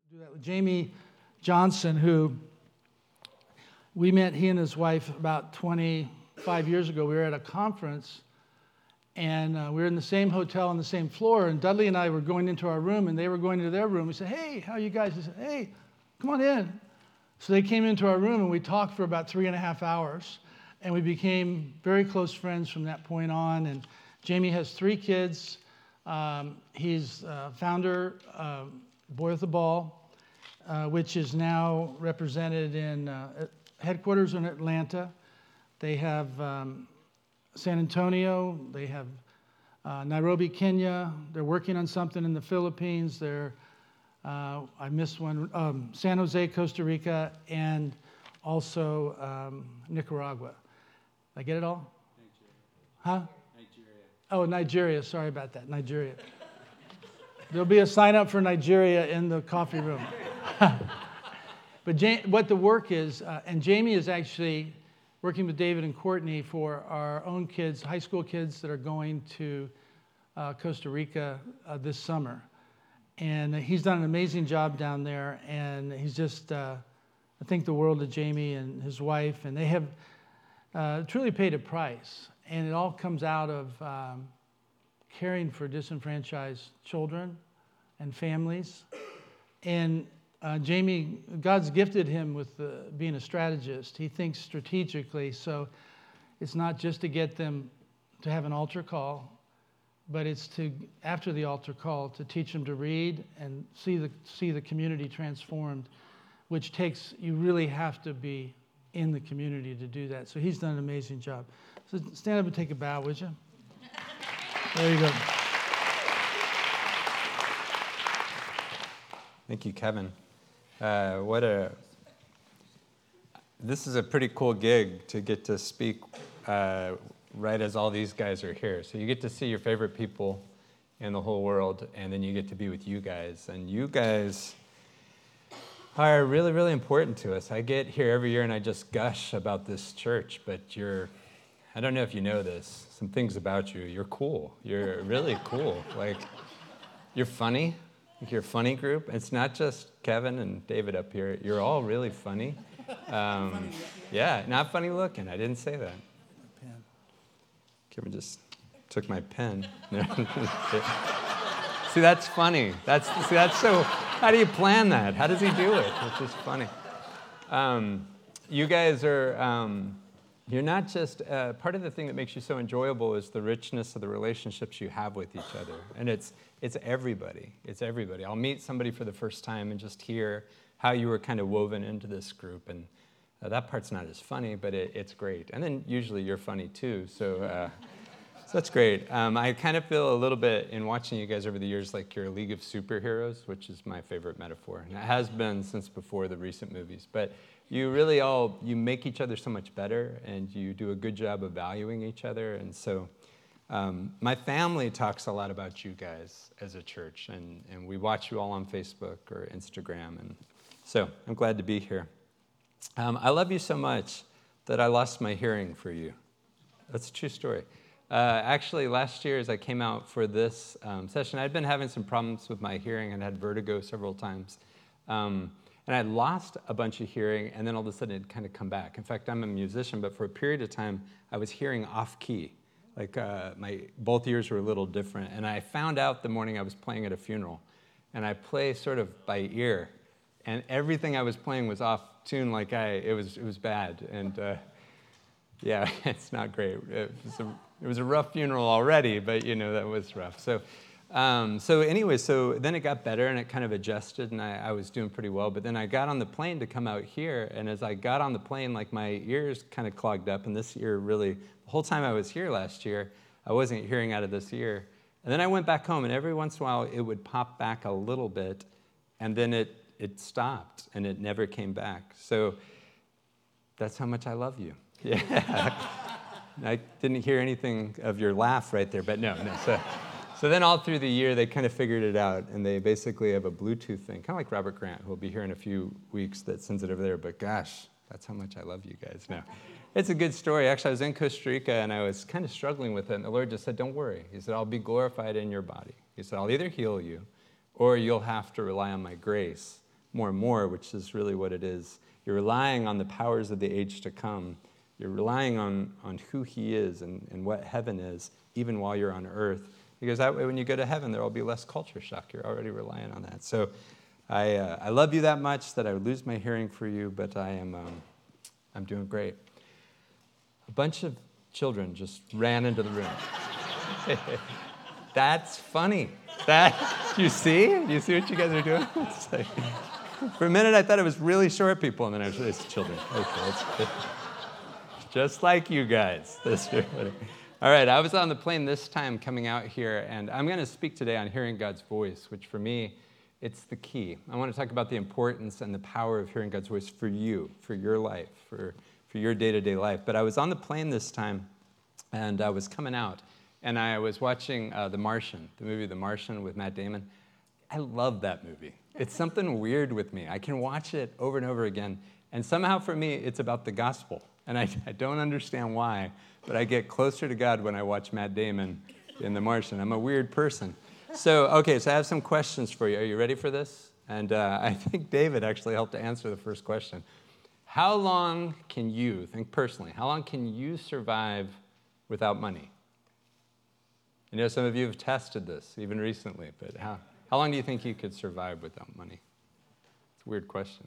do that with Jamie Johnson, who we met, he and his wife, about 25 years ago. We were at a conference, and we were in the same hotel on the same floor, and Dudley and I were going into our room, and they were going into their room. We said, "Hey, how are you guys?" They said, "Hey, come on in." So they came into our room, and we talked for about 3.5 hours, and we became very close friends from that point on. And Jamie has 3 kids. He's founder of Boy with the Ball, which is now represented in headquarters in Atlanta. They have San Antonio. They have Nairobi, Kenya. They're working on something in the Philippines. They're I missed one. San Jose, Costa Rica, and also Nicaragua. Did I get it all? Nigeria. Huh? Nigeria. Oh, Nigeria. Sorry about that. Nigeria. There'll be a sign up for Nigeria in the coffee room. But what the work is, and Jamie is actually working with David and Courtney for our own kids, high school kids that are going to Costa Rica this summer. And he's done an amazing job down there, and he's just, I think the world of Jamie and his wife, and they have truly paid a price. And it all comes out of caring for disenfranchised children and families. And Jamie, God's gifted him with being a strategist. He thinks strategically, so it's not just to get them to have an altar call, but it's to, after the altar call, to teach them to read and see the community transformed, which takes, you really have to be in the community to do that. So he's done an amazing job. So stand up and take a bow, would you? There you go. Thank you, Kevin. This is a pretty cool gig to get to speak right as all these guys are here. So you get to see your favorite people in the whole world, and then you get to be with you guys. And you guys are really, really important to us. I get here every year and I just gush about this church, but I don't know if you know this, some things about you. You're cool. You're really cool. Like, you're funny. You're a funny group. It's not just Kevin and David up here. You're all really funny. Yeah, not funny looking. I didn't say that. Kevin just took my pen. See, that's funny. That's so. How do you plan that? How does he do it? It's just funny. You guys are. You're not just part of the thing that makes you so enjoyable is the richness of the relationships you have with each other, and it's everybody. It's everybody. I'll meet somebody for the first time and just hear how you were kind of woven into this group, and that part's not as funny, but it's great. And then usually you're funny too, so that's great. I kind of feel a little bit in watching you guys over the years like you're a league of superheroes, which is my favorite metaphor, and it has been since before the recent movies. But you really you make each other so much better, and you do a good job of valuing each other. And so my family talks a lot about you guys as a church, and we watch you all on Facebook or Instagram. And so I'm glad to be here. I love you so much that I lost my hearing for you. That's a true story. Actually, last year as I came out for this session, I'd been having some problems with my hearing and had vertigo several times. And I lost a bunch of hearing, and then all of a sudden it kind of come back. In fact, I'm a musician, but for a period of time, I was hearing off key. Like both ears were a little different. And I found out the morning I was playing at a funeral. And I play sort of by ear. And everything I was playing was off tune, it was bad. And yeah, it's not great. It was a rough funeral already, but that was rough. So then it got better and it kind of adjusted, and I was doing pretty well. But then I got on the plane to come out here, and as I got on the plane, my ears kind of clogged up, and this ear really, the whole time I was here last year, I wasn't hearing out of this ear. And then I went back home, and every once in a while it would pop back a little bit, and then it stopped, and it never came back. So that's how much I love you. Yeah. I didn't hear anything of your laugh right there, but no. So then all through the year, they kind of figured it out, and they basically have a Bluetooth thing, kind of like Robert Grant, who will be here in a few weeks, that sends it over there. But gosh, that's how much I love you guys now. It's a good story. Actually, I was in Costa Rica, and I was kind of struggling with it, and the Lord just said, don't worry. He said, I'll be glorified in your body. He said, I'll either heal you, or you'll have to rely on my grace more and more, which is really what it is. You're relying on the powers of the age to come. You're relying on who he is and what heaven is, even while you're on earth. Because that way, when you go to heaven, there will be less culture shock. You're already relying on that. So I love you that much that I would lose my hearing for you, but I'm doing great. A bunch of children just ran into the room. That's funny. Do you see? Do you see what you guys are doing? Like, for a minute, I thought it was really short people, and then I was it's children. Okay, that's good. Just like you guys. All right, I was on the plane this time coming out here, and I'm going to speak today on hearing God's voice, which for me, it's the key. I want to talk about the importance and the power of hearing God's voice for you, for your life, for your day-to-day life. But I was on the plane this time, and I was coming out, and I was watching The Martian, the movie The Martian with Matt Damon. I love that movie. It's something weird with me. I can watch it over and over again, and somehow for me, it's about the gospel. And I don't understand why, but I get closer to God when I watch Matt Damon in The Martian. I'm a weird person. So I have some questions for you. Are you ready for this? And I think David actually helped to answer the first question. How long can you, think personally, how long can you survive without money? I know some of you have tested this, even recently, but how long do you think you could survive without money? It's a weird question.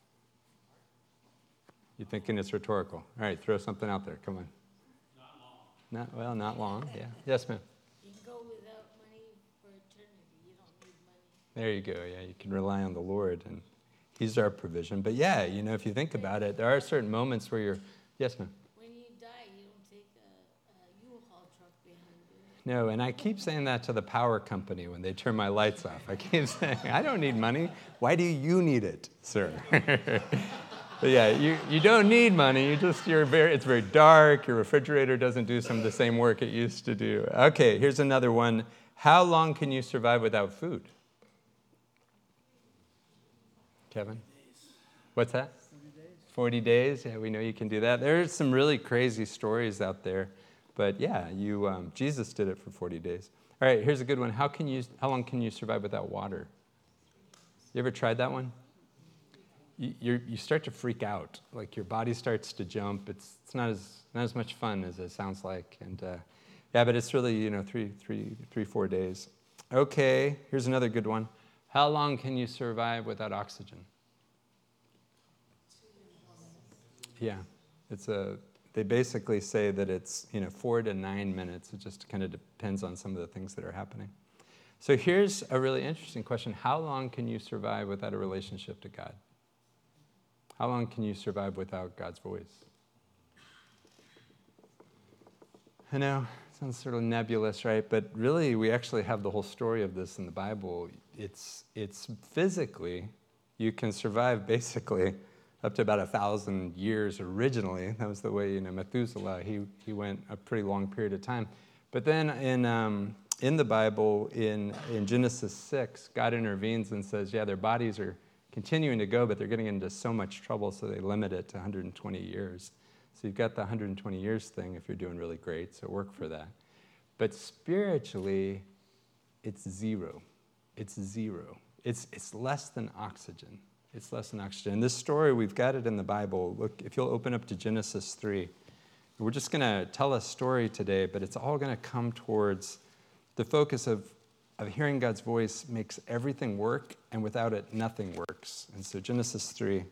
You're thinking it's rhetorical. All right, throw something out there. Come on. Not long. Not long, yeah. Yes, ma'am. You can go without money for eternity. You don't need money. There you go, yeah. You can rely on the Lord, and he's our provision. But yeah, if you think about it, there are certain moments where you're, yes, ma'am. When you die, you don't take a U-Haul truck behind you. No, and I keep saying that to the power company when they turn my lights off. I keep saying, I don't need money. Why do you need it, sir? But yeah, you don't need money. It's very dark. Your refrigerator doesn't do some of the same work it used to do. Okay, here's another one. How long can you survive without food? Kevin? What's that? 40 days. Yeah, we know you can do that. There's some really crazy stories out there. But yeah, Jesus did it for 40 days. All right, here's a good one. How long can you survive without water? You ever tried that one? You start to freak out. Like your body starts to jump. It's not as much fun as it sounds like. And but it's really 4 days. Okay, here's another good one. How long can you survive without oxygen? Yeah, they basically say that it's 4 to 9 minutes. It just kind of depends on some of the things that are happening. So here's a really interesting question. How long can you survive without a relationship to God? How long can you survive without God's voice? I know, it sounds sort of nebulous, right? But really, we actually have the whole story of this in the Bible. It's physically, you can survive basically up to about 1,000 years originally. That was the way, Methuselah, he went a pretty long period of time. But then in the Bible, in Genesis 6, God intervenes and says, yeah, their bodies are continuing to go, but they're getting into so much trouble, so they limit it to 120 years. So you've got the 120 years thing if you're doing really great, so work for that. But spiritually, it's zero. It's zero. It's less than oxygen. It's less than oxygen. And this story, we've got it in the Bible. Look, if you'll open up to Genesis 3, we're just going to tell a story today, but it's all going to come towards the focus of hearing God's voice makes everything work, and without it, nothing works. And so Genesis 3.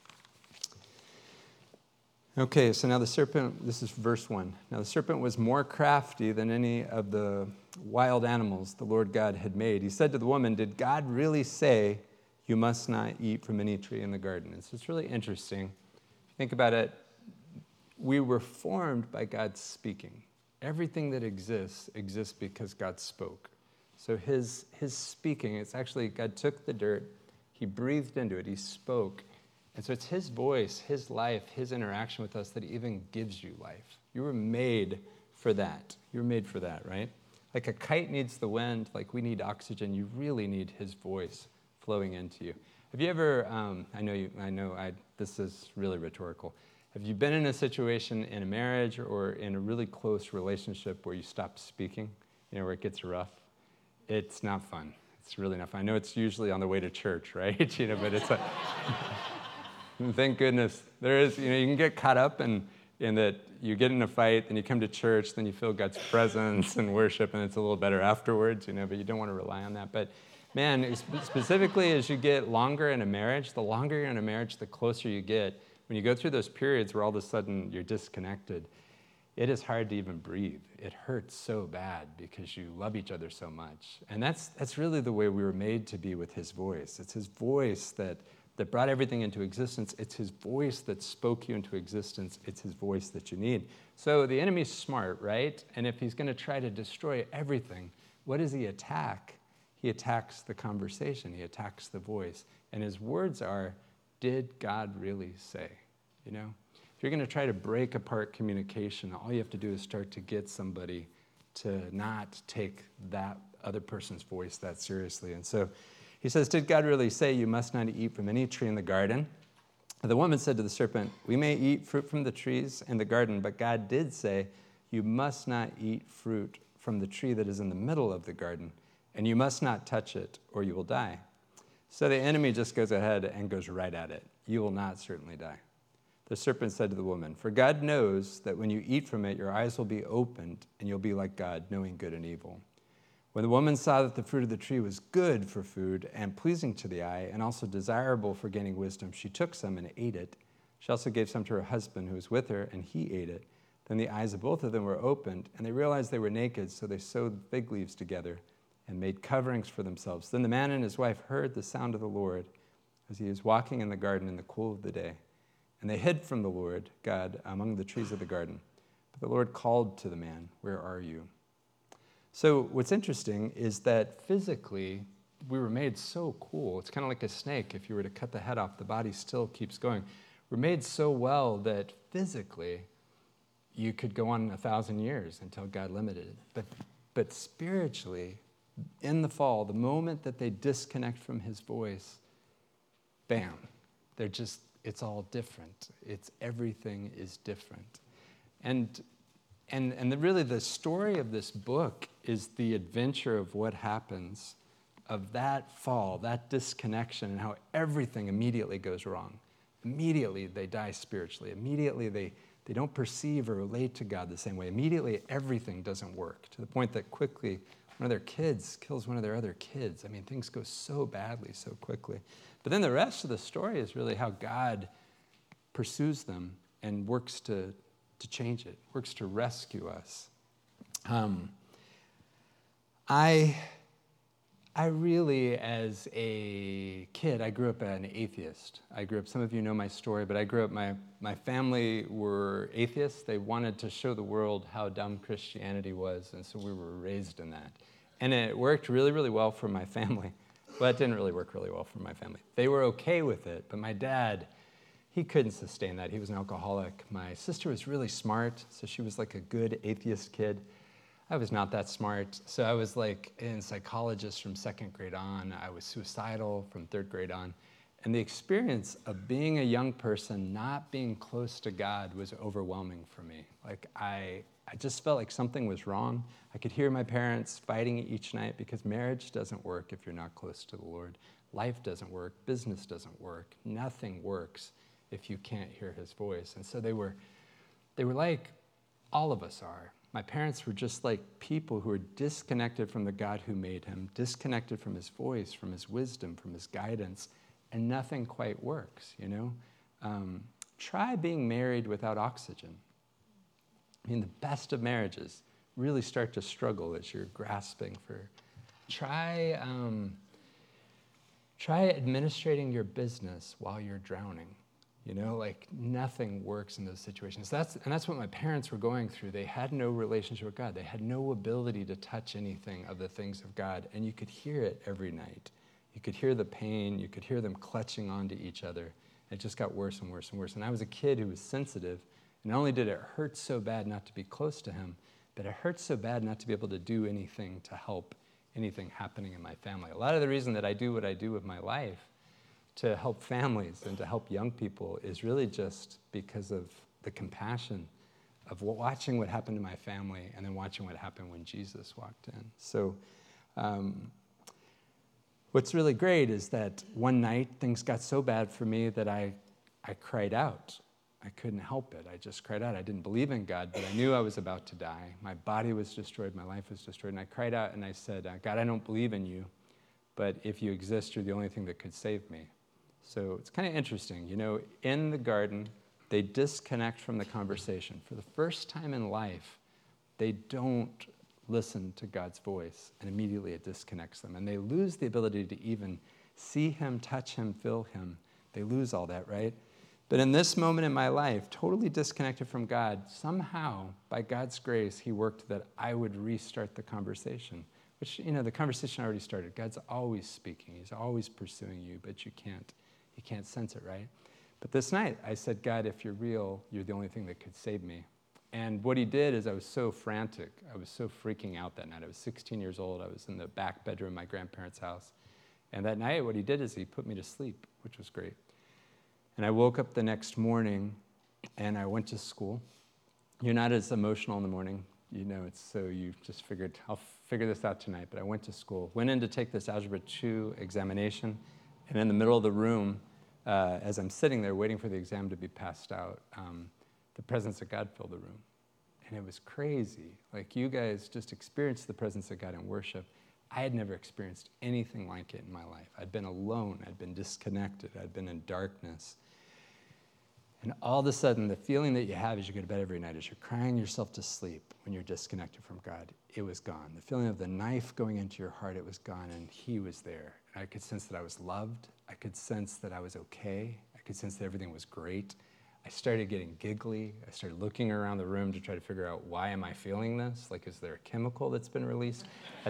Okay, so now the serpent, this is verse 1. Now the serpent was more crafty than any of the wild animals the Lord God had made. He said to the woman, did God really say you must not eat from any tree in the garden? And so it's really interesting. If you think about it, we were formed by God speaking. Everything that exists because God spoke. So his speaking, it's actually God took the dirt, he breathed into it, he spoke. And so it's his voice, his life, his interaction with us that even gives you life. You were made for that. You were made for that, right? Like a kite needs the wind, like we need oxygen, you really need his voice flowing into you. Have you ever, this is really rhetorical. Have you been in a situation in a marriage or in a really close relationship where you stop speaking, where it gets rough? It's not fun. It's really not fun. I know it's usually on the way to church, right? But it's like, thank goodness. There is, you can get caught up in that you get in a fight, then you come to church, then you feel God's presence and worship, and it's a little better afterwards, but you don't want to rely on that. But man, specifically as you get longer in a marriage, the longer you're in a marriage, the closer you get. When you go through those periods where all of a sudden you're disconnected, it is hard to even breathe. It hurts so bad because you love each other so much. And that's really the way we were made to be with his voice. It's his voice that brought everything into existence. It's his voice that spoke you into existence. It's his voice that you need. So the enemy's smart, right? And if he's going to try to destroy everything, what does he attack? He attacks the conversation. He attacks the voice. And his words are, did God really say? If you're going to try to break apart communication, all you have to do is start to get somebody to not take that other person's voice that seriously. And so he says, did God really say you must not eat from any tree in the garden? The woman said to the serpent, we may eat fruit from the trees in the garden, but God did say you must not eat fruit from the tree that is in the middle of the garden, and you must not touch it or you will die. So the enemy just goes ahead and goes right at it. You will not certainly die. The serpent said to the woman, for God knows that when you eat from it, your eyes will be opened, and you'll be like God, knowing good and evil. When the woman saw that the fruit of the tree was good for food and pleasing to the eye, and also desirable for gaining wisdom, she took some and ate it. She also gave some to her husband who was with her, and he ate it. Then the eyes of both of them were opened, and they realized they were naked, so they sewed fig leaves together and made coverings for themselves. Then the man and his wife heard the sound of the Lord as he was walking in the garden in the cool of the day. And they hid from the Lord God among the trees of the garden. But the Lord called to the man, where are you? So what's interesting is that physically, we were made so cool. It's kind of like a snake. If you were to cut the head off, the body still keeps going. We're made so well that physically, you could go on 1,000 years until God limited it. But spiritually, in the fall, the moment that they disconnect from his voice, bam, it's all different. Everything is different. And really the story of this book is the adventure of what happens of that fall, that disconnection, and how everything immediately goes wrong. Immediately they die spiritually. Immediately they don't perceive or relate to God the same way. Immediately everything doesn't work, to the point that quickly one of their kids kills one of their other kids. I mean, things go so badly, so quickly. But then the rest of the story is really how God pursues them and works to change it, works to rescue us. I really, as a kid, I grew up an atheist. Some of you know my story, but I grew up, my family were atheists. They wanted to show the world how dumb Christianity was, and so we were raised in that. And it worked really, really well for my family. Well, it didn't really work really well for my family. They were okay with it, but my dad, he couldn't sustain that. He was an alcoholic. My sister was really smart, so she was like a good atheist kid. I was not that smart, so I was like in psychologist from 2nd grade on. I was suicidal from 3rd grade on. And the experience of being a young person, not being close to God, was overwhelming for me. Like I just felt like something was wrong. I could hear my parents fighting each night because marriage doesn't work if you're not close to the Lord. Life doesn't work. Business doesn't work. Nothing works if you can't hear his voice. And so they were like all of us are. My parents were just like people who were disconnected from the God who made him, disconnected from his voice, from his wisdom, from his guidance, and nothing quite works, Try being married without oxygen. I mean, the best of marriages really start to struggle as you're grasping for. Try administrating your business while you're drowning. Nothing works in those situations. That's what my parents were going through. They had no relationship with God. They had no ability to touch anything of the things of God, and you could hear it every night. You could hear the pain. You could hear them clutching onto each other. It just got worse and worse and worse. And I was a kid who was sensitive, and not only did it hurt so bad not to be close to him, but it hurt so bad not to be able to do anything to help anything happening in my family. A lot of the reason that I do what I do with my life to help families and to help young people is really just because of the compassion of watching what happened to my family and then watching what happened when Jesus walked in. So what's really great is that one night things got so bad for me that I cried out. I couldn't help it. I just cried out. I didn't believe in God, but I knew I was about to die. My body was destroyed. My life was destroyed. And I cried out and I said, God, I don't believe in you, but if you exist, you're the only thing that could save me. So it's kind of interesting. You know, in the garden, they disconnect from the conversation. For the first time in life, they don't listen to God's voice, and immediately it disconnects them. And they lose the ability to even see him, touch him, feel him. They lose all that, right? But in this moment in my life, totally disconnected from God, somehow, by God's grace, he worked that I would restart the conversation. Which, you know, the conversation already started. God's always speaking. He's always pursuing you, but you can't sense it, right? But this night, I said, God, if you're real, you're the only thing that could save me. And what he did is I was so frantic. I was so freaking out that night. I was 16 years old. I was in the back bedroom of my grandparents' house. And that night, what he did is he put me to sleep, which was great. And I woke up the next morning, and I went to school. You're not as emotional in the morning. You know, it's so you just figured, I'll figure this out tonight. But I went to school, went in to take this Algebra 2 examination. And in the middle of the room, as I'm sitting there waiting for the exam to be passed out, the presence of God filled the room. And it was crazy. Like, you guys just experienced the presence of God in worship. I had never experienced anything like it in my life. I'd been alone. I'd been disconnected. I'd been in darkness. And all of a sudden, the feeling that you have as you go to bed every night, as you're crying yourself to sleep when you're disconnected from God, it was gone. The feeling of the knife going into your heart, it was gone, and he was there. And I could sense that I was loved. I could sense that I was okay. I could sense that everything was great. I started getting giggly. I started looking around the room to try to figure out, why am I feeling this? Like, is there a chemical that's been released?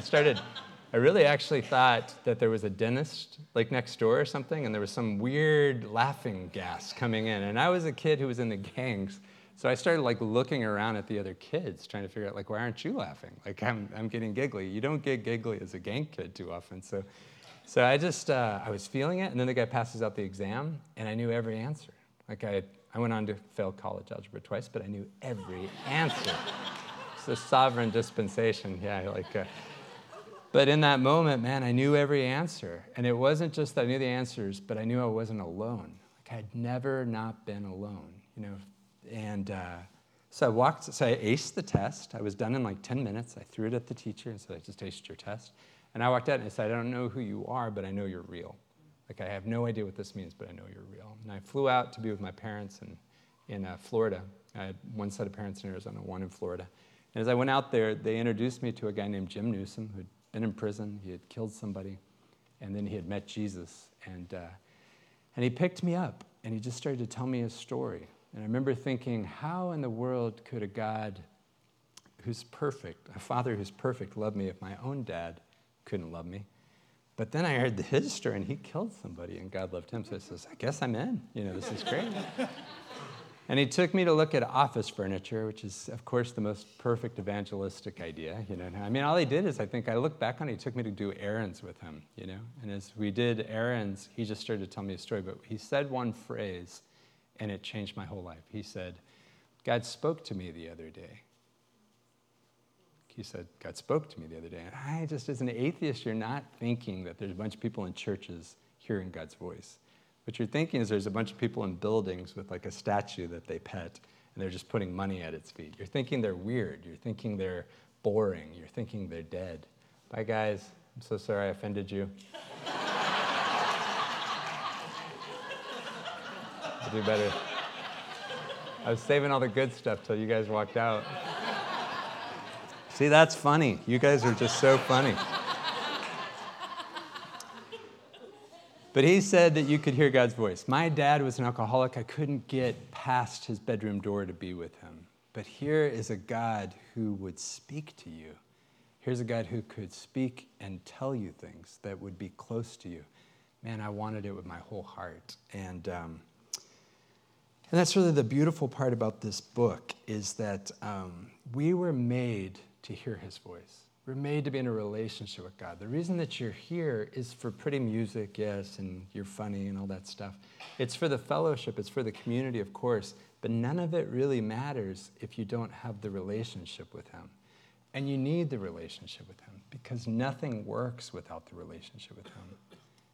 I really actually thought that there was a dentist, like, next door or something, and there was some weird laughing gas coming in. And I was a kid who was in the gangs, so I started, like, looking around at the other kids, trying to figure out, like, why aren't you laughing? Like, I'm getting giggly. You don't get giggly as a gang kid too often. So I just, I was feeling it, and then the guy passes out the exam, and I knew every answer. Like, I went on to fail college algebra twice, but I knew every answer. It's a sovereign dispensation, yeah, like... But in that moment, man, I knew every answer. And it wasn't just that I knew the answers, but I knew I wasn't alone. Like, I'd never not been alone, you know. And so I aced the test. I was done in like 10 minutes. I threw it at the teacher and said, I just aced your test. And I walked out and I said, I don't know who you are, but I know you're real. Like, I have no idea what this means, but I know you're real. And I flew out to be with my parents in Florida. I had one set of parents in Arizona, one in Florida. And as I went out there, they introduced me to a guy named Jim Newsom, who'd been in prison. He had killed somebody, and then he had met Jesus. And he picked me up, and he just started to tell me his story. And I remember thinking, how in the world could a God who's perfect, a father who's perfect, love me if my own dad couldn't love me? But then I heard his story, and he killed somebody, and God loved him. So I says, I guess I'm in. You know, this is great. And he took me to look at office furniture, which is, of course, the most perfect evangelistic idea. You know, I mean, all he did is, I look back on it, he took me to do errands with him, you know. And as we did errands, he just started to tell me a story. But he said one phrase, and it changed my whole life. He said, God spoke to me the other day. He said, God spoke to me the other day. And I just, as an atheist, you're not thinking that there's a bunch of people in churches hearing God's voice. What you're thinking is there's a bunch of people in buildings with like a statue that they pet, and they're just putting money at its feet. You're thinking they're weird. You're thinking they're boring. You're thinking they're dead. Bye, guys. I'm so sorry I offended you. I'll do better. I was saving all the good stuff till you guys walked out. See, that's funny. You guys are just so funny. But he said that you could hear God's voice. My dad was an alcoholic. I couldn't get past his bedroom door to be with him. But here is a God who would speak to you. Here's a God who could speak and tell you things that would be close to you. Man, I wanted it with my whole heart. And that's really the beautiful part about this book, is that we were made to hear his voice. We're made to be in a relationship with God. The reason that you're here is for pretty music, yes, and you're funny and all that stuff. It's for the fellowship. It's for the community, of course. But none of it really matters if you don't have the relationship with him. And you need the relationship with him, because nothing works without the relationship with him.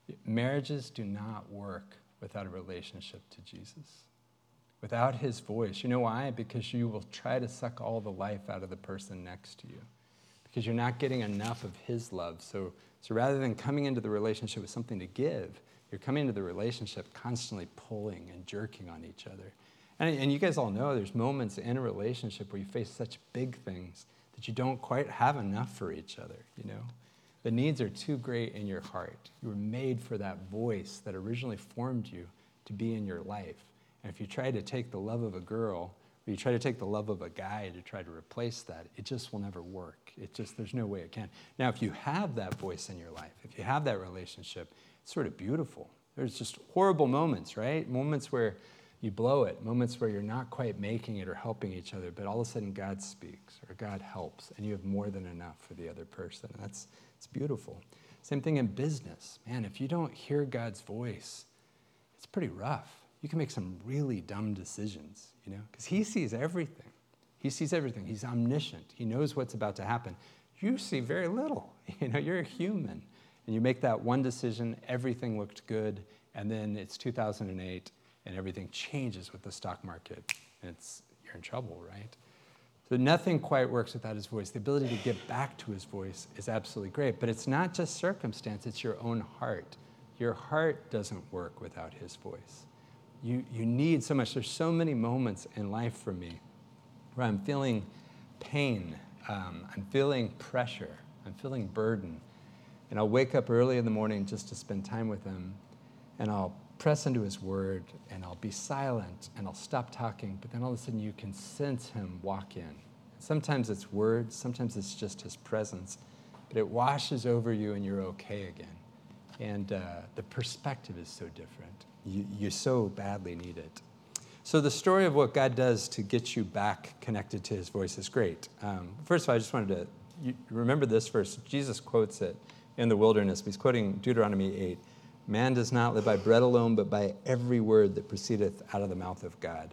Marriages do not work without a relationship to Jesus, without his voice. You know why? Because you will try to suck all the life out of the person next to you, because you're not getting enough of his love. So rather than coming into the relationship with something to give, you're coming into the relationship constantly pulling and jerking on each other. And you guys all know there's moments in a relationship where you face such big things that you don't quite have enough for each other, you know? The needs are too great in your heart. You were made for that voice that originally formed you to be in your life. And if you try to take the love of a girl, or you try to take the love of a guy to try to replace that, it just will never work. There's no way it can. Now, if you have that voice in your life, if you have that relationship, it's sort of beautiful. There's just horrible moments, right? Moments where you blow it, moments where you're not quite making it or helping each other, but all of a sudden God speaks or God helps, and you have more than enough for the other person. And it's beautiful. Same thing in business. Man, if you don't hear God's voice, it's pretty rough. You can make some really dumb decisions, you know, because he sees everything. He sees everything. He's omniscient. He knows what's about to happen. You see very little. You know, you're a human. And you make that one decision, everything looked good, and then it's 2008, and everything changes with the stock market. And you're in trouble, right? So nothing quite works without his voice. The ability to get back to his voice is absolutely great. But it's not just circumstance, it's your own heart. Your heart doesn't work without his voice. You need so much. There's so many moments in life for me where I'm feeling pain, I'm feeling pressure, I'm feeling burden. And I'll wake up early in the morning just to spend time with him, and I'll press into his word, and I'll be silent, and I'll stop talking, but then all of a sudden you can sense him walk in. Sometimes it's words, sometimes it's just his presence, but it washes over you and you're okay again. And the perspective is so different. You so badly need it. So the story of what God does to get you back connected to his voice is great. First of all, I just wanted to remember this verse. Jesus quotes it in the wilderness. He's quoting Deuteronomy 8. Man does not live by bread alone, but by every word that proceedeth out of the mouth of God.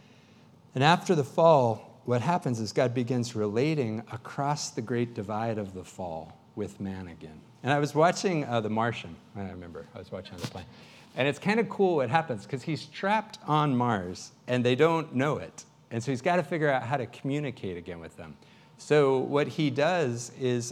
And after the fall, what happens is God begins relating across the great divide of the fall with man again. And I was watching The Martian. I remember I was watching on the plane. And it's kind of cool what happens, because he's trapped on Mars, and they don't know it. And so he's got to figure out how to communicate again with them. So what he does is,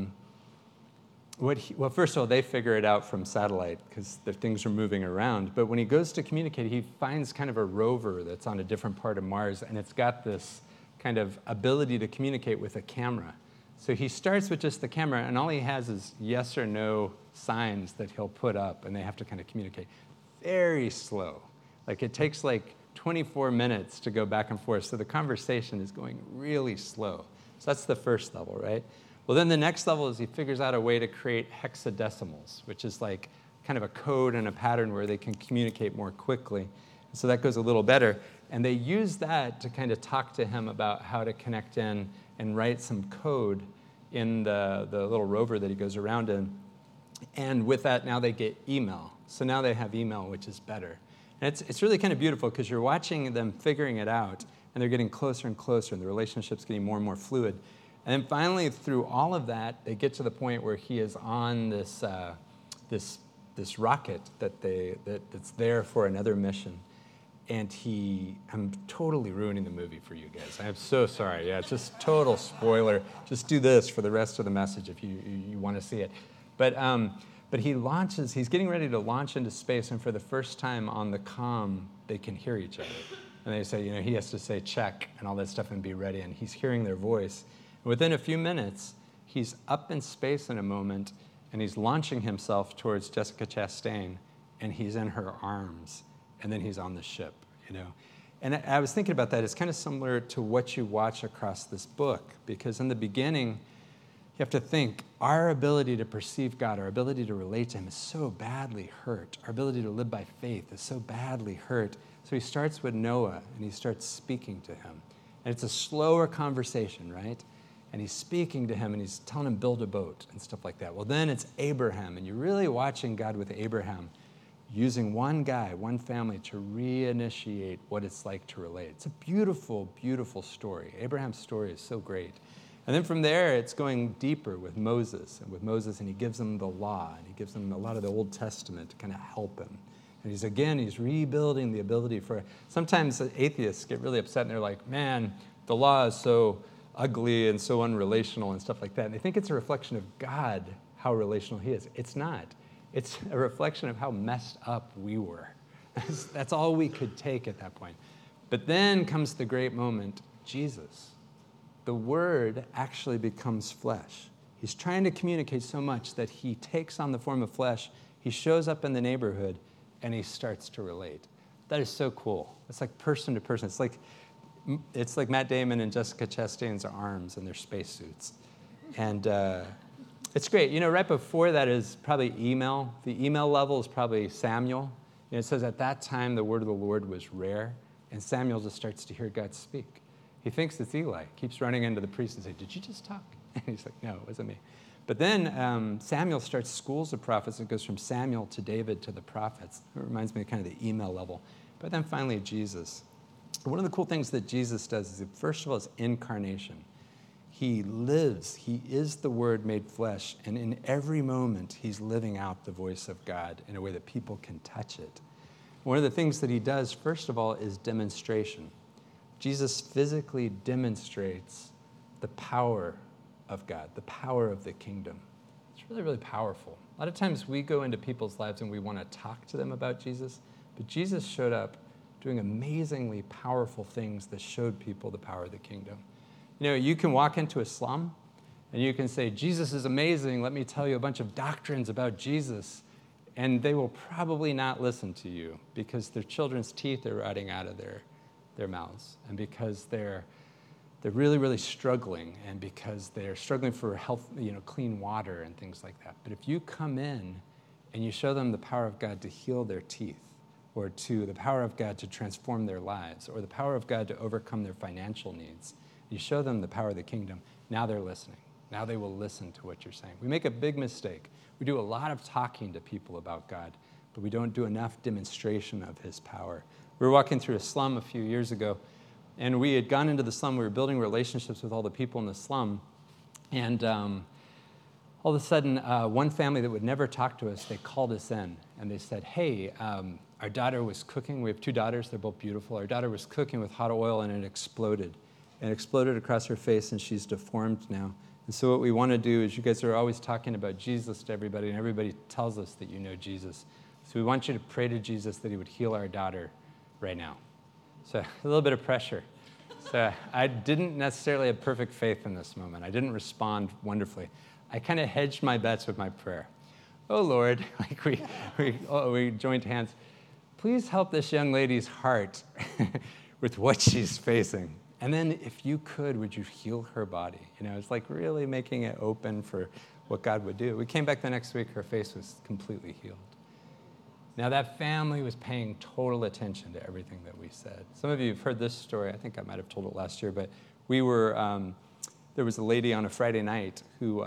first of all, they figure it out from satellite, because the things are moving around. But when he goes to communicate, he finds kind of a rover that's on a different part of Mars, and it's got this kind of ability to communicate with a camera. So he starts with just the camera, and all he has is yes or no signs that he'll put up, and they have to kind of communicate. Very slow. Like it takes like 24 minutes to go back and forth, so the conversation is going really slow. So that's the first level, right? Well, then the next level is he figures out a way to create hexadecimals, which is like kind of a code and a pattern where they can communicate more quickly. So that goes a little better. And they use that to kind of talk to him about how to connect in and write some code in the little rover that he goes around in. And with that, now they get email. So now they have email, which is better. And it's really kind of beautiful, because you're watching them figuring it out, and they're getting closer and closer, and the relationship's getting more and more fluid. And then finally, through all of that, they get to the point where he is on this rocket that's there for another mission. And I'm totally ruining the movie for you guys. I'm so sorry. Yeah, it's just total spoiler. Just do this for the rest of the message if you want to see it. But he's getting ready to launch into space, and for the first time on the comm, they can hear each other. And they say, he has to say check and all that stuff and be ready, and he's hearing their voice. And within a few minutes, he's up in space in a moment, and he's launching himself towards Jessica Chastain, and he's in her arms. And then he's on the ship, And I was thinking about that. It's kind of similar to what you watch across this book, because in the beginning, you have to think, our ability to perceive God, our ability to relate to him is so badly hurt. Our ability to live by faith is so badly hurt. So he starts with Noah, and he starts speaking to him. And it's a slower conversation, right? And he's speaking to him, and he's telling him build a boat and stuff like that. Well, then it's Abraham, and you're really watching God with Abraham, using one guy, one family to reinitiate what it's like to relate. It's a beautiful, beautiful story. Abraham's story is so great. And then from there, it's going deeper with Moses. And he gives them the law, and he gives them a lot of the Old Testament to kind of help him. And he's rebuilding the ability for, sometimes atheists get really upset, and they're like, man, the law is so ugly and so unrelational and stuff like that. And they think it's a reflection of God, how relational he is. It's not. It's a reflection of how messed up we were. That's all we could take at that point. But then comes the great moment, Jesus. The Word actually becomes flesh. He's trying to communicate so much that he takes on the form of flesh, he shows up in the neighborhood, and he starts to relate. That is so cool. It's like person to person. It's like Matt Damon and Jessica Chastain's arms and their spacesuits. And it's great. Right before that is probably email. The email level is probably Samuel. It says at that time the word of the Lord was rare, and Samuel just starts to hear God speak. He thinks it's Eli. Keeps running into the priest and say, "Did you just talk?" And he's like, "No, it wasn't me." But then Samuel starts schools of prophets. It goes from Samuel to David to the prophets. It reminds me of kind of the email level. But then finally Jesus. One of the cool things that Jesus does is, first of all, is incarnation. He lives. He is the Word made flesh. And in every moment, he's living out the voice of God in a way that people can touch it. One of the things that he does, first of all, is demonstration. Jesus physically demonstrates the power of God, the power of the kingdom. It's really, really powerful. A lot of times we go into people's lives and we want to talk to them about Jesus, but Jesus showed up doing amazingly powerful things that showed people the power of the kingdom. You can walk into a slum and you can say, "Jesus is amazing. Let me tell you a bunch of doctrines about Jesus." And they will probably not listen to you because their children's teeth are rotting out of their mouths, and because they're really, really struggling, and because they're struggling for health, clean water and things like that. But if you come in and you show them the power of God to heal their teeth, or to the power of God to transform their lives, or the power of God to overcome their financial needs, you show them the power of the kingdom, now they're listening. Now they will listen to what you're saying. We make a big mistake. We do a lot of talking to people about God, but we don't do enough demonstration of his power. We were walking through a slum a few years ago, and we had gone into the slum. We were building relationships with all the people in the slum, and all of a sudden, one family that would never talk to us, they called us in, and they said, "Hey, our daughter was cooking." We have 2 daughters. They're both beautiful. Our daughter was cooking with hot oil, and it exploded. And it exploded across her face, and she's deformed now. And so what we want to do is, you guys are always talking about Jesus to everybody, and everybody tells us that you know Jesus. So we want you to pray to Jesus that he would heal our daughter right now. So a little bit of pressure. So I didn't necessarily have perfect faith in this moment. I didn't respond wonderfully. I kind of hedged my bets with my prayer. "Oh, Lord," we joined hands. "Please help this young lady's heart with what she's facing. And then if you could, would you heal her body?" It's like really making it open for what God would do. We came back the next week. Her face was completely healed. Now, that family was paying total attention to everything that we said. Some of you have heard this story. I think I might have told it last year, but there was a lady on a Friday night who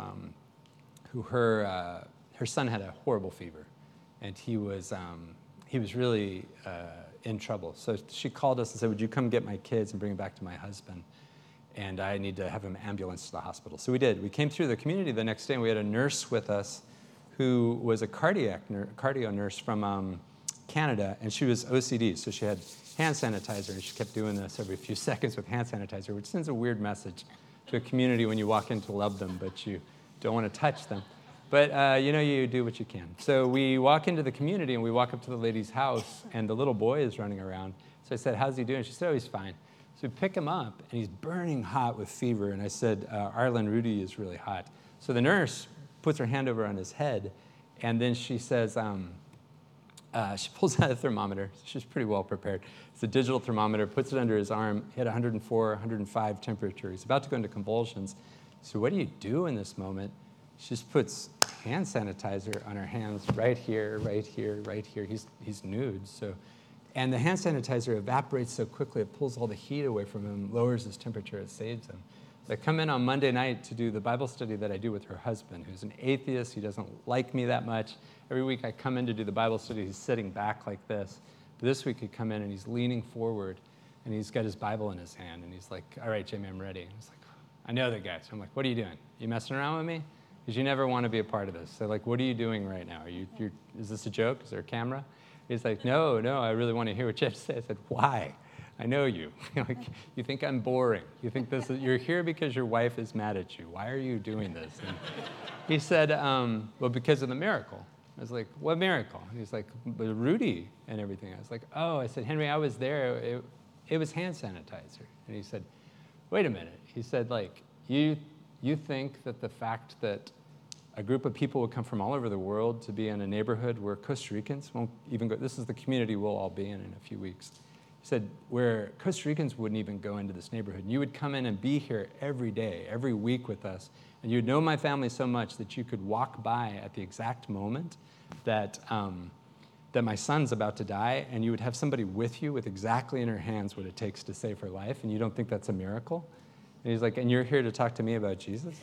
her son had a horrible fever, and he was really in trouble. So she called us and said, "Would you come get my kids and bring them back to my husband? And I need to have an ambulance to the hospital." So we did. We came through the community the next day, and we had a nurse with us who was a cardio nurse from Canada, and she was OCD, so she had hand sanitizer, and she kept doing this every few seconds with hand sanitizer, which sends a weird message to a community when you walk in to love them, but you don't want to touch them. But, you do what you can. So we walk into the community, and we walk up to the lady's house, and the little boy is running around. So I said, "How's he doing?" She said, "Oh, he's fine." So we pick him up, and he's burning hot with fever, and I said, "Arlen, Rudy is really hot." So the nurse puts her hand over on his head, and then she says, she pulls out a thermometer. She's pretty well prepared. It's a digital thermometer, puts it under his arm, hit 104, 105 temperature. He's about to go into convulsions. So what do you do in this moment? She just puts hand sanitizer on her hands right here, right here, right here. He's nude. And the hand sanitizer evaporates so quickly, it pulls all the heat away from him, lowers his temperature, it saves him. So I come in on Monday night to do the Bible study that I do with her husband, who's an atheist. He doesn't like me that much. Every week I come in to do the Bible study. He's sitting back like this. But this week he come in and he's leaning forward, and he's got his Bible in his hand, and he's like, "All right, Jamie, I'm ready." And he's like, I know the guy. So I'm like, what are you doing? You messing around with me? Because you never want to be a part of this. So like, what are you doing right now? Is this a joke? Is there a camera? He's like, no, I really want to hear what you have to say. I said, why? I know you. Like, you think I'm boring. You think you're here because your wife is mad at you. Why are you doing this? And he said, well, because of the miracle. I was like, what miracle? And he's like, Rudy and everything. I was like, oh. I said, Henry, I was there. It was hand sanitizer. And he said, wait a minute. He said, like, you think that the fact that a group of people would come from all over the world to be in a neighborhood where Costa Ricans won't even go, this is the community we'll all be in a few weeks. He said, where Costa Ricans wouldn't even go into this neighborhood. And you would come in and be here every day, every week with us. And you'd know my family so much that you could walk by at the exact moment that my son's about to die, and you would have somebody with you with exactly in her hands what it takes to save her life, and you don't think that's a miracle? And he's like, and you're here to talk to me about Jesus?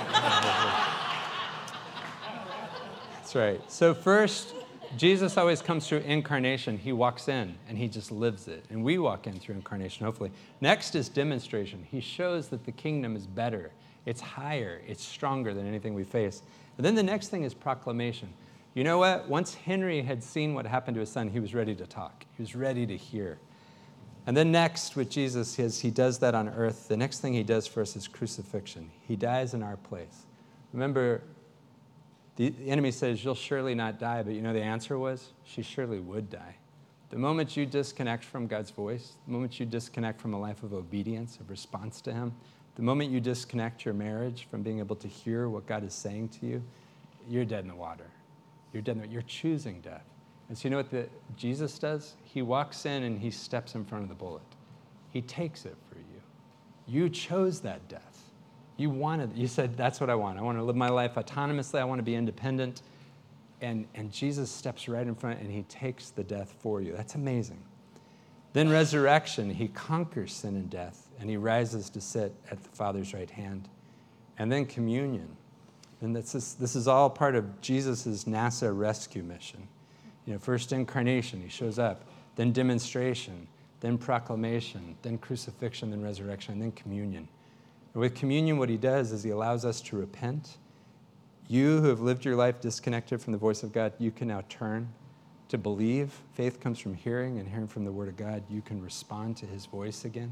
That's right. So first, Jesus always comes through incarnation. He walks in, and he just lives it. And we walk in through incarnation, hopefully. Next is demonstration. He shows that the kingdom is better. It's higher. It's stronger than anything we face. And then the next thing is proclamation. You know what? Once Henry had seen what happened to his son, he was ready to talk. He was ready to hear. And then next, with Jesus, he does that on earth. The next thing he does for us is crucifixion. He dies in our place. Remember, the enemy says, you'll surely not die, but you know the answer was, she surely would die. The moment you disconnect from God's voice, the moment you disconnect from a life of obedience, of response to him, the moment you disconnect your marriage from being able to hear what God is saying to you, you're dead in the water. You're dead in the water. You're choosing death. And so you know what Jesus does? He walks in and he steps in front of the bullet. He takes it for you. You chose that death. You said, that's what I want. I want to live my life autonomously. I want to be independent. And Jesus steps right in front and he takes the death for you. That's amazing. Then resurrection, he conquers sin and death, and he rises to sit at the Father's right hand. And then communion. And this is all part of Jesus' NASA rescue mission. You know, first incarnation, he shows up, then demonstration, then proclamation, then crucifixion, then resurrection, and then communion. And with communion, what he does is he allows us to repent. You who have lived your life disconnected from the voice of God, you can now turn to believe. Faith comes from hearing, and hearing from the Word of God. You can respond to his voice again.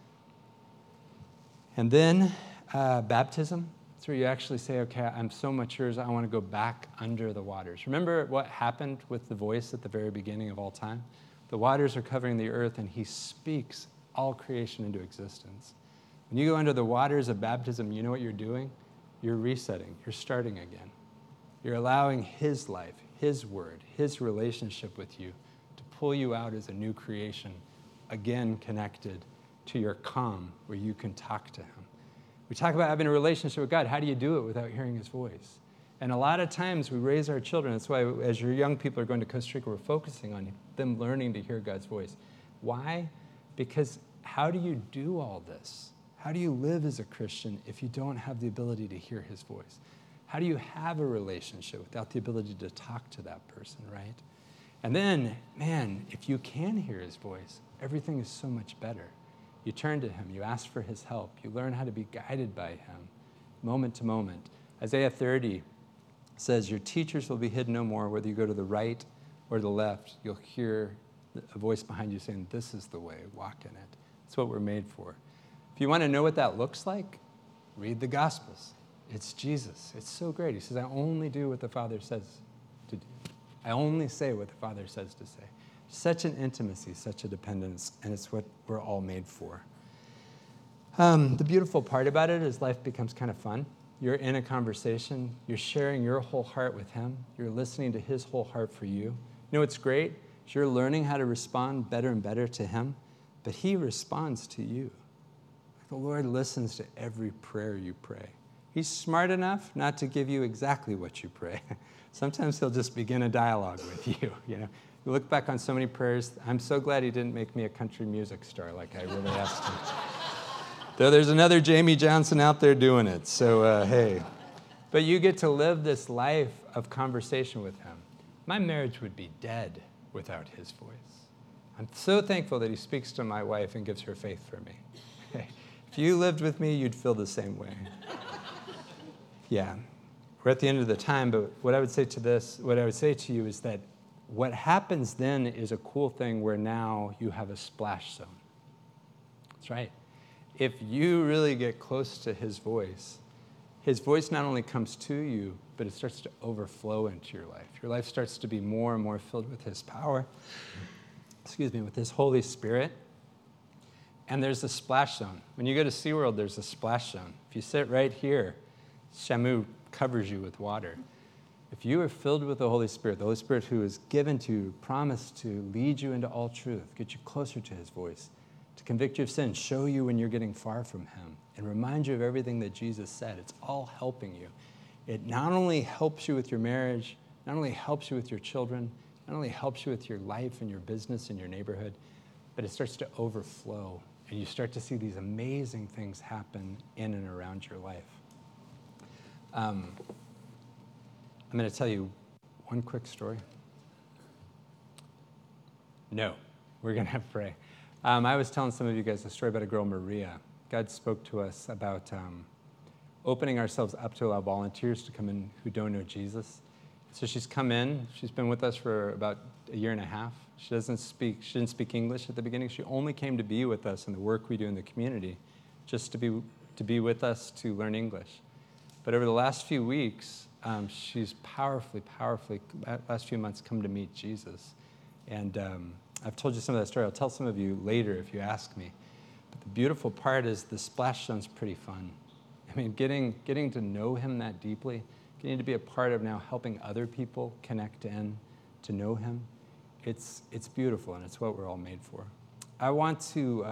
And then baptism. That's where you actually say, okay, I'm so much yours, I want to go back under the waters. Remember what happened with the voice at the very beginning of all time? The waters are covering the earth, and he speaks all creation into existence. When you go under the waters of baptism, you know what you're doing? You're resetting. You're starting again. You're allowing his life, his word, his relationship with you to pull you out as a new creation, again connected to your calm where you can talk to him. We talk about having a relationship with God. How do you do it without hearing his voice? And a lot of times we raise our children. That's why as your young people are going to Costa Rica, we're focusing on them learning to hear God's voice. Why? Because how do you do all this? How do you live as a Christian if you don't have the ability to hear his voice? How do you have a relationship without the ability to talk to that person, right? And then, man, if you can hear his voice, everything is so much better. You turn to him. You ask for his help. You learn how to be guided by him, moment to moment. Isaiah 30 says, your teachers will be hid no more. Whether you go to the right or the left, you'll hear a voice behind you saying, this is the way, walk in it. That's what we're made for. If you want to know what that looks like, read the Gospels. It's Jesus. It's so great. He says, I only do what the Father says to do. I only say what the Father says to say. Such an intimacy, such a dependence, and it's what we're all made for. The beautiful part about it is life becomes kind of fun. You're in a conversation. You're sharing your whole heart with him. You're listening to his whole heart for you. You know what's great? Is you're learning how to respond better and better to him, but he responds to you. The Lord listens to every prayer you pray. He's smart enough not to give you exactly what you pray. Sometimes he'll just begin a dialogue with you, you know. You look back on so many prayers. I'm so glad he didn't make me a country music star like I really asked him. Though there's another Jamie Johnson out there doing it, so hey. But you get to live this life of conversation with him. My marriage would be dead without his voice. I'm so thankful that he speaks to my wife and gives her faith for me. If If you lived with me, you'd feel the same way. Yeah. We're at the end of the time, but what I would say to you is that what happens then is a cool thing where now you have a splash zone. That's right. If you really get close to his voice not only comes to you, but it starts to overflow into your life. Your life starts to be more and more filled with his power, with his Holy Spirit. And there's a splash zone. When you go to SeaWorld, there's a splash zone. If you sit right here, Shamu covers you with water. If you are filled with the Holy Spirit who is given to, promised to lead you into all truth, get you closer to his voice, to convict you of sin, show you when you're getting far from him, and remind you of everything that Jesus said, it's all helping you. It not only helps you with your marriage, not only helps you with your children, not only helps you with your life and your business and your neighborhood, but it starts to overflow, and you start to see these amazing things happen in and around your life. I'm going to tell you one quick story. No, we're going to pray. I was telling some of you guys a story about a girl, Maria. God spoke to us about opening ourselves up to allow volunteers to come in who don't know Jesus. So she's come in. She's been with us for about a year and a half. She didn't speak English at the beginning. She only came to be with us in the work we do in the community, just to be with us to learn English. But over the last few weeks, she's powerfully, last few months, come to meet Jesus. And I've told you some of that story. I'll tell some of you later if you ask me. But the beautiful part is the splash zone's pretty fun. I mean, getting to know him that deeply, getting to be a part of now helping other people connect in to know him, it's beautiful, and it's what we're all made for. I want to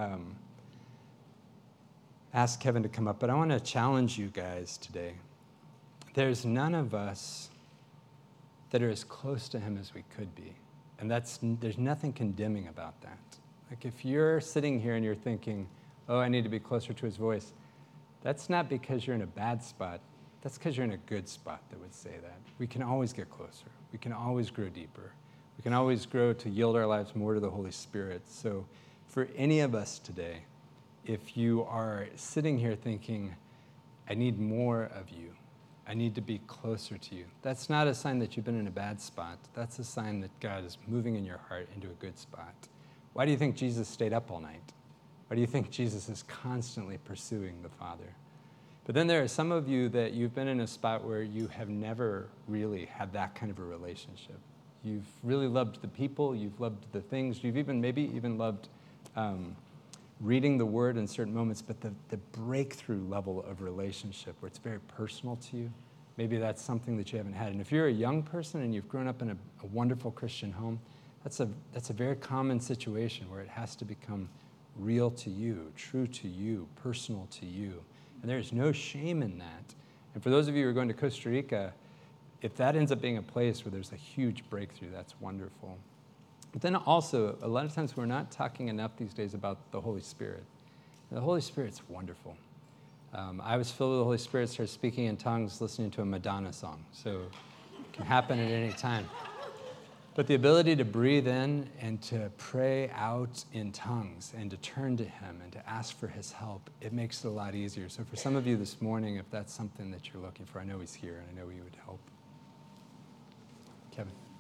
ask Kevin to come up, but I want to challenge you guys today. There's none of us that are as close to him as we could be. And there's nothing condemning about that. Like if you're sitting here and you're thinking, oh, I need to be closer to his voice, that's not because you're in a bad spot. That's because you're in a good spot that would say that. We can always get closer. We can always grow deeper. We can always grow to yield our lives more to the Holy Spirit. So for any of us today, if you are sitting here thinking, I need more of you, I need to be closer to you, that's not a sign that you've been in a bad spot. That's a sign that God is moving in your heart into a good spot. Why do you think Jesus stayed up all night? Why do you think Jesus is constantly pursuing the Father? But then there are some of you that you've been in a spot where you have never really had that kind of a relationship. You've really loved the people, you've loved the things, you've maybe even loved reading the Word in certain moments, but the breakthrough level of relationship where it's very personal to you, maybe that's something that you haven't had. And if you're a young person and you've grown up in a wonderful Christian home, that's a very common situation where it has to become real to you, true to you, personal to you. And there's no shame in that. And for those of you who are going to Costa Rica, if that ends up being a place where there's a huge breakthrough, that's wonderful. But then also, a lot of times we're not talking enough these days about the Holy Spirit. And the Holy Spirit's wonderful. I was filled with the Holy Spirit, started speaking in tongues, listening to a Madonna song. So it can happen at any time. But the ability to breathe in and to pray out in tongues and to turn to him and to ask for his help, it makes it a lot easier. So for some of you this morning, if that's something that you're looking for, I know he's here and I know he would help. Kevin.